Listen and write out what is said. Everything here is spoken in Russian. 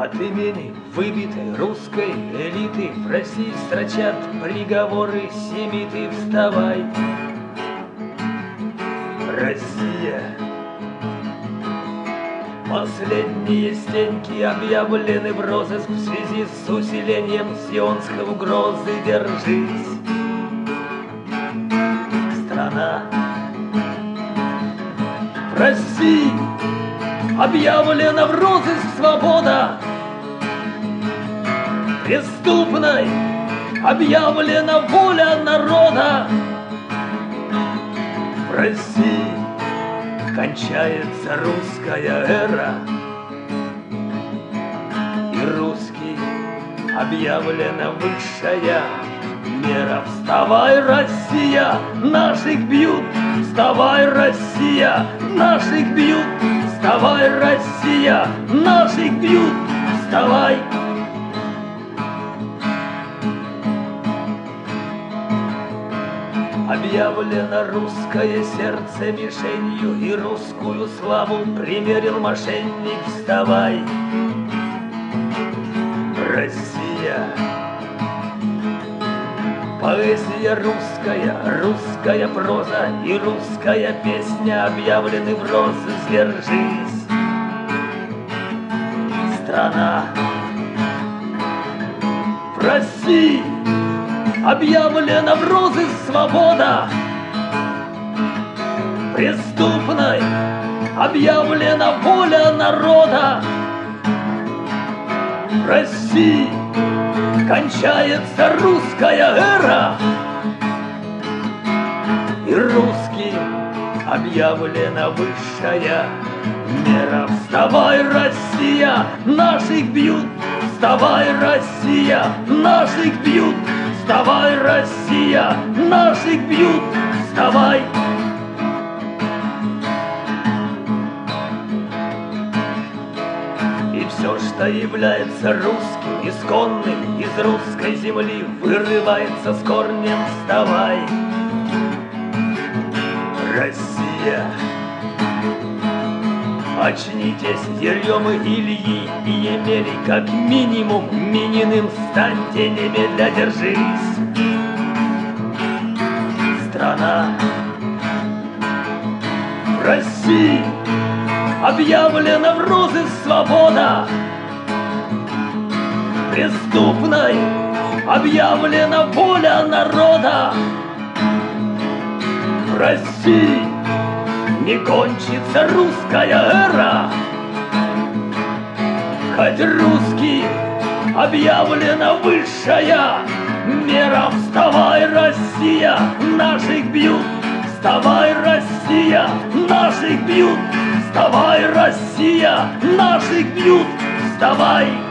От имени выбитой русской элиты в России строчат приговоры семиты. Вставай, Россия! Последние стеньки объявлены в розыск в связи с усилением сионской угрозы. Держись, страна! В России объявлена в розыск свобода, преступной объявлена воля народа. В России кончается русская эра, и русский объявлена высшая мера. Вставай, Россия, наших бьют! Вставай, Россия, наших бьют! Вставай, Россия, наших бьют! Вставай! Объявлено русское сердце мишенью, и русскую славу примерил мошенник. Вставай, Россия! Поэзия русская, русская проза и русская песня объявлены в розыск. Держись, страна! В России объявлена в розыск свобода, преступной объявлена воля народа. В России кончается русская эра, и русским объявлена высшая мера. Вставай, Россия, наших бьют! Вставай, Россия, наших бьют! Вставай, Россия, наших бьют! Вставай! И все, что является русским, исконным, из русской земли вырывается с корнем. Вставай, Россия! Очнитесь, Еремы, Ильи и Емели, как минимум Мининым станьте немедля. Держись, страна! В России объявлена в розыск свобода, преступной объявлена воля народа. В России не кончится русская эра, хоть русский объявлена высшая мера. Вставай, Россия, наших бьют! Вставай, Россия, наших бьют! Вставай, Россия, наших бьют! Вставай!